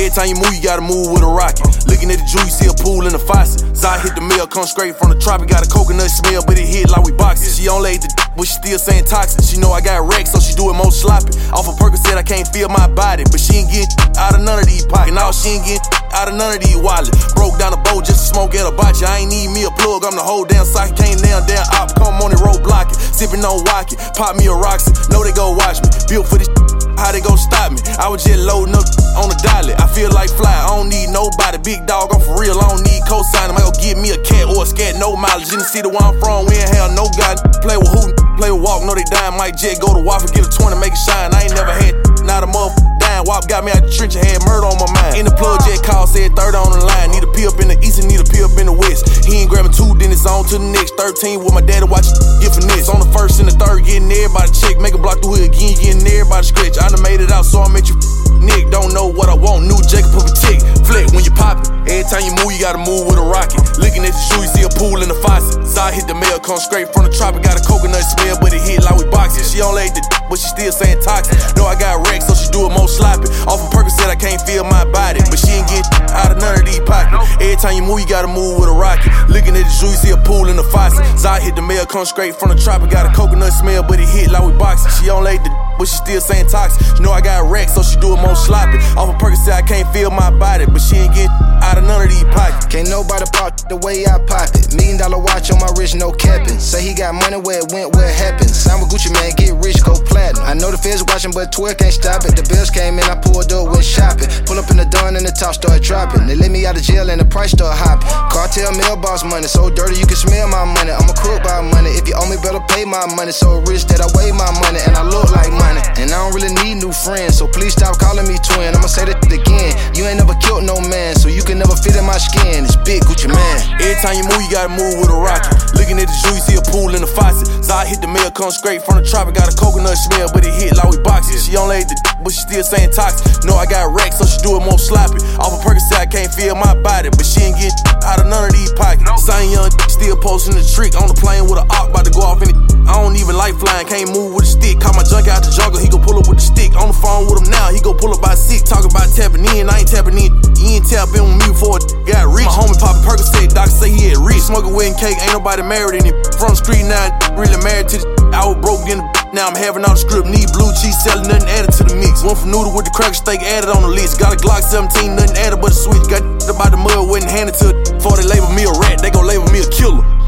Every time you move, you gotta move with a rocket. Looking at the Jew, you see a pool in the faucet. Zai hit the mill, come straight from the tropic. Got a coconut smell, but it hit like we boxing. She only ate the but she still saying toxic. She know I got wrecked, so she do it more sloppy. Off of Percocet, I can't feel my body, but she ain't getting out of none of these pockets. Now she ain't getting out of none of these wallets. Broke down the boat just to smoke at a botcha. I ain't need me a plug, I'm the whole damn socket. Can't down op, come on and roadblock it. Sippin' on Wacky, pop me a Roxy. Know they go watch me, built for this how they gon' stop me? I was just loading up on the dolly. I feel like fly, I don't need nobody. Big dog, I'm for real, I don't need co-signing. I go get me a cat or a scat, no mileage. In the city where I'm from, we ain't have no guy. Play with who, play with walk, know they dying. Might jet, go to Waffle, get a 20, make it shine. I ain't never had not a motherfucker dying. Wop got me out the trench, I had murder on my mind. In the plug, jet call, said 30 on the line. Need a pee up in the east and need a pee up in the west. He ain't grabbing two, then it's on to the next. 13 with my daddy watch get finesse. On the first and the third, getting everybody check. Make a block through here again, getting everybody scratch. I done made it out, so I met you Nick. Don't know what I want, new Jacob of a tick. Flick when you pop it. Every time you move, you gotta move with a rocket. Looking at the shoe, you see a pool in the faucet. Zai hit the mail, come straight from the tropic. Got a coconut smell, but it hit like we boxing. She only ate the but she still saying toxic. Know I got wrecked, so she do it more sloppy. Off of Percocet, I can't feel my body, but she ain't get out of none of these pockets. Every time you move, you gotta move with a rocket. Looking at the shoe, you see a pool in the faucet. Zai hit the mail, come straight from the tropic. Got a coconut smell, but it hit like we boxing. She only ate the but she still saying toxic. She know I got wrecked, so she do it more sloppy. Off of Percocet, I can't feel my body, but she ain't get out of none of these pockets. Can't nobody pop the way I pop it. $1 million watch on my wrist, no capping. Say he got money where it went, where it happened. Sign with Gucci, man, get rich, go platinum. I know the feds watching, but 12 can't stop it. The bills came in, I pulled up, went shopping. Pull up in the dawn and the top start dropping. They let me out of jail and the price start hopping. Cartel mailbox money, so dirty you can smell my money. I'm a crook by money. If you owe me, better pay my money. So rich that I weigh my money and I look like money. And I don't really need new friends, so please stop calling me twin. I'ma say that again. You ain't never killed no man, so you can never fit in my skin. It's big Gucci man. Every time you move, you gotta move with a rocket. Looking at the shoe, you see a pool in the faucet. Zai hit the mail, come straight from the tropic. Got a coconut smell, but it hit like we boxing. She only ate the but she still saying toxic. Know I got wrecked, so she do it more sloppy. Off of Percocet, I can't feel my body, but she ain't get out of none of these pockets. Same young still posting the trick on the plane with an arc, about to go off in it. I don't even like flying, can't move with a stick. Caught my junk out the jungle, he gon' pull up with the stick. On the phone with him now, he gon' pull up by 6. Talking about tapping in, I ain't tapping in. He ain't tap in with me before it got rich. My homie poppin' Percocet, doctor say he had rich. Smoking wedding cake, ain't nobody married in it. From the street now, really married to the I was broke in the now I'm having all the script. Need blue cheese, selling nothing added to the mix. One for noodle with the cracker steak added on the list. Got a Glock 17, nothing added but a switch. Got about the mud, wasn't handed to it. Before they label me a rat, they gon' label me a killer.